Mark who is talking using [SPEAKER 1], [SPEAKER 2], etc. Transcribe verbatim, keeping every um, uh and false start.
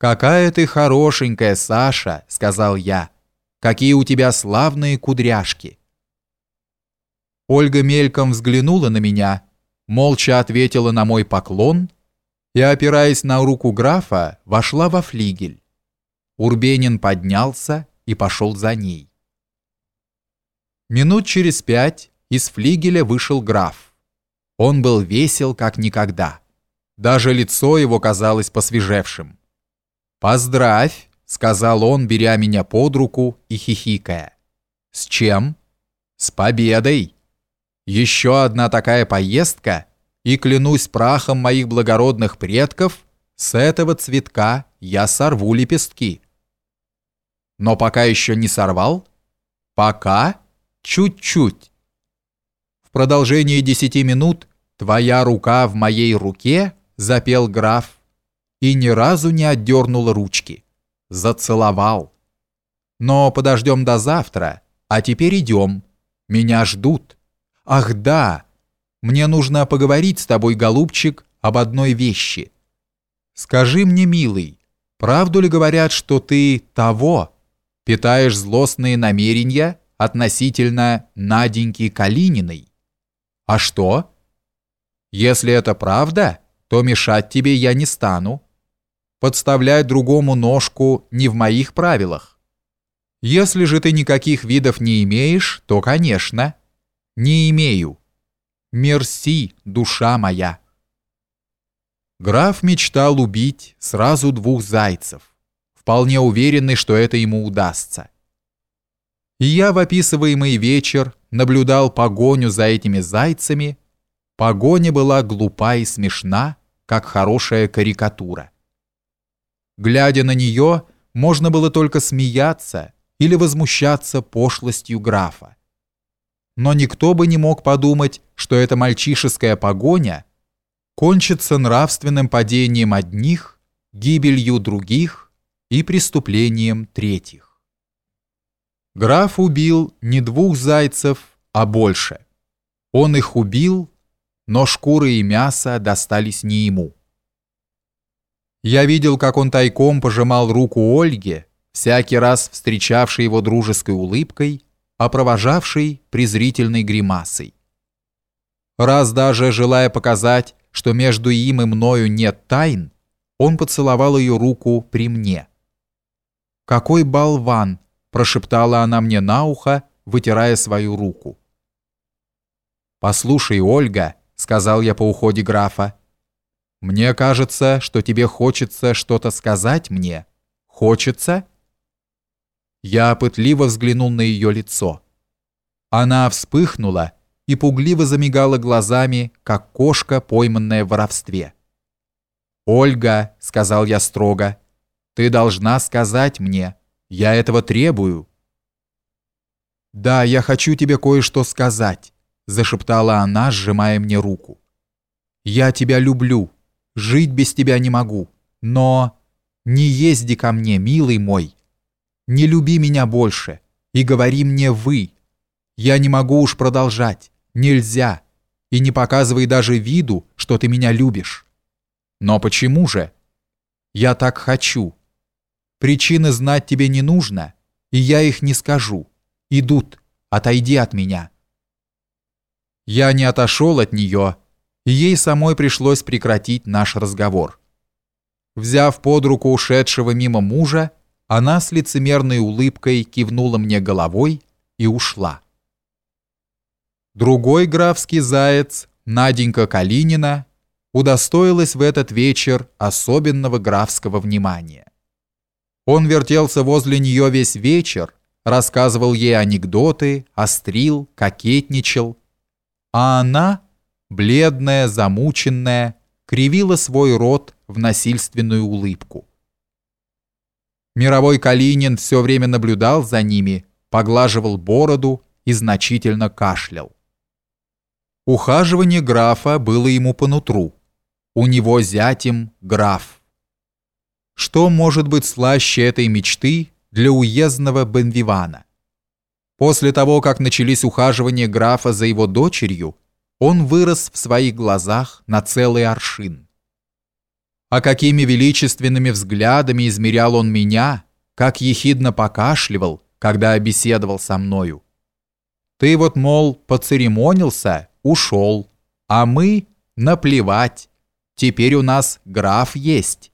[SPEAKER 1] «Какая ты хорошенькая, Саша!» — сказал я. «Какие у тебя славные кудряшки!» Ольга мельком взглянула на меня, молча ответила на мой поклон и, опираясь на руку графа, вошла во флигель. Урбенин поднялся и пошел за ней. Минут через пять из флигеля вышел граф. Он был весел, как никогда. Даже лицо его казалось посвежевшим. «Поздравь!» — сказал он, беря меня под руку и хихикая. «С чем?» «С победой! Еще одна такая поездка, и, клянусь прахом моих благородных предков, с этого цветка я сорву лепестки». «Но пока еще не сорвал?» «Пока? Чуть-чуть». «В продолжении десяти минут твоя рука в моей руке», — запел граф, и ни разу не отдернула ручки. Зацеловал. «Но подождем до завтра, а теперь идем. Меня ждут. Ах да, мне нужно поговорить с тобой, голубчик, об одной вещи. Скажи мне, милый, правду ли говорят, что ты того, питаешь злостные намерения относительно Наденьки Калининой? А что? Если это правда, то мешать тебе я не стану. Подставлять другому ножку не в моих правилах. Если же ты никаких видов не имеешь, то, конечно, не имею. Мерси, душа моя». Граф мечтал убить сразу двух зайцев, вполне уверенный, что это ему удастся. И я в описываемый вечер наблюдал погоню за этими зайцами. Погоня была глупа и смешна, как хорошая карикатура. Глядя на нее, можно было только смеяться или возмущаться пошлостью графа. Но никто бы не мог подумать, что эта мальчишеская погоня кончится нравственным падением одних, гибелью других и преступлением третьих. Граф убил не двух зайцев, а больше. Он их убил, но шкуры и мясо достались не ему. Я видел, как он тайком пожимал руку Ольге, всякий раз встречавшей его дружеской улыбкой, а провожавшей презрительной гримасой. Раз даже, желая показать, что между им и мною нет тайн, он поцеловал ее руку при мне. «Какой болван!» – прошептала она мне на ухо, вытирая свою руку. «Послушай, Ольга», – сказал я по уходе графа, – «мне кажется, что тебе хочется что-то сказать мне. Хочется?» Я пытливо взглянул на ее лицо. Она вспыхнула и пугливо замигала глазами, как кошка, пойманная в воровстве. «Ольга», — сказал я строго, — «ты должна сказать мне. Я этого требую». «Да, я хочу тебе кое-что сказать», — зашептала она, сжимая мне руку. «Я тебя люблю. Жить без тебя не могу. Но не езди ко мне, милый мой. Не люби меня больше и говори мне «вы». Я не могу уж продолжать. Нельзя. И не показывай даже виду, что ты меня любишь. Но почему же? Я так хочу. Причины знать тебе не нужно, и я их не скажу. Идут. Отойди от меня». Я не отошел от нее, и ей самой пришлось прекратить наш разговор. Взяв под руку ушедшего мимо мужа, она с лицемерной улыбкой кивнула мне головой и ушла. Другой графский заяц, Наденька Калинина, удостоилась в этот вечер особенного графского внимания. Он вертелся возле нее весь вечер, рассказывал ей анекдоты, острил, кокетничал, а она, бледная, замученная, кривила свой рот в насильственную улыбку. Мировой Калинин все время наблюдал за ними, поглаживал бороду и значительно кашлял. Ухаживание графа было ему по нутру. У него зятем граф. Что может быть слаще этой мечты для уездного бенвивана? После того, как начались ухаживания графа за его дочерью, он вырос в своих глазах на целый аршин. А какими величественными взглядами измерял он меня, как ехидно покашливал, когда беседовал со мною. Ты вот, мол, поцеремонился, ушел, а мы наплевать. Теперь у нас граф есть.